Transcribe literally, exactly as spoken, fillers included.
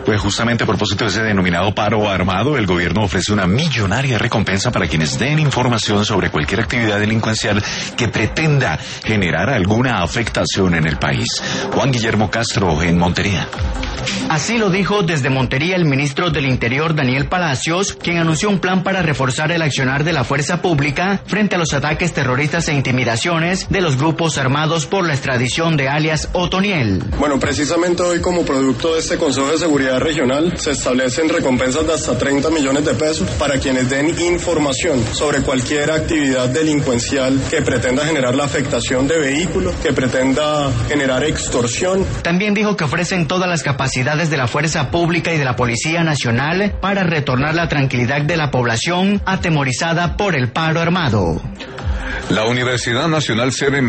Pues justamente a propósito de ese denominado paro armado, el gobierno ofrece una millonaria recompensa para quienes den información sobre cualquier actividad delincuencial que pretenda generar alguna afectación en el país. Juan Guillermo Castro, en Montería. Así lo dijo desde Montería el ministro del Interior, Daniel Palacios, quien anunció un plan para reforzar el accionar de la fuerza pública frente a los ataques terroristas e intimidaciones de los grupos armados por la extradición de alias Otoniel. Bueno, precisamente hoy, como producto de este Consejo de Seguridad Regional, se establecen recompensas de hasta treinta millones de pesos para quienes den información sobre cualquier actividad delincuencial que pretenda generar la afectación de vehículos, que pretenda generar extorsión. También dijo que ofrecen todas las capacidades de la fuerza pública y de la Policía Nacional para retornar la tranquilidad de la población atemorizada por el paro armado. La Universidad Nacional Sede